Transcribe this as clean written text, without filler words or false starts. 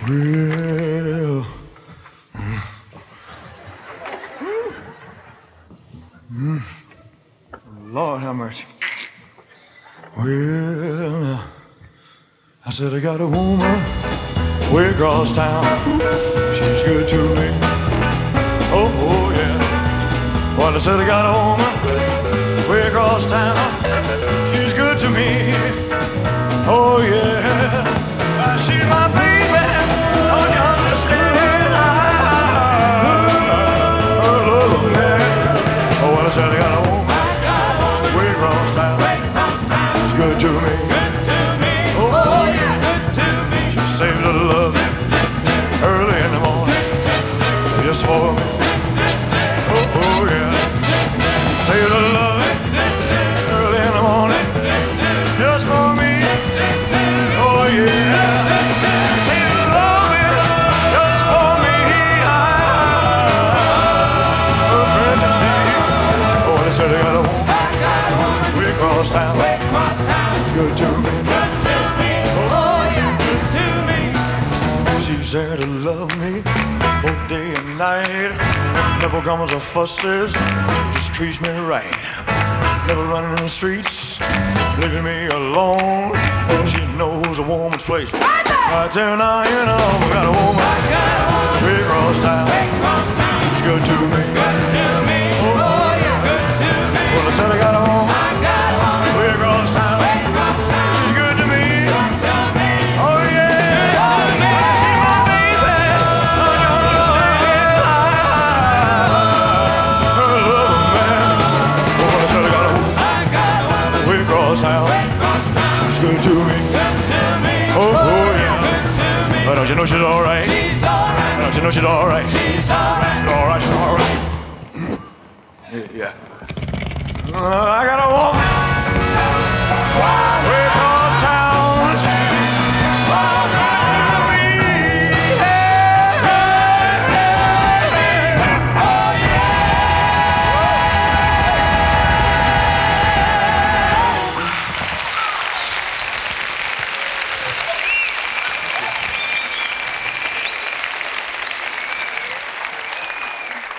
Well, Lord have mercy. Well, I said I got a woman way across town. She's good to me. Oh yeah. Well, I said I got a woman way across town. She's good to me. Oh yeah. She's my baby. Don't you understand? I love her. Oh, well, I said I got a woman way across town. She's good to me. Oh yeah, good to me. She saves her love early in the morning just for me. Oh yeah. Saves her love early in the morning just for me. Oh yeah. Saves her love just for me. Her friend indeed. Oh, they said they got a woman way across town. She's good to me. She said to love me both day and night. Never comes or fusses, just treats me right. Never running in the streets, leaving me alone. She knows a woman's place. Right there now, you know, we got a woman way across town. She's good to me. Oh yeah, good to me. Well, I said I got a woman way across town. She's good to me. Oh yeah. She's my baby. Don't you understand? Her love, man. Oh, I said I got a woman way across town. She's good to me. Oh yeah. But don't you know she's alright? Don't you know she's alright? She's alright. She's alright. Yeah. I got a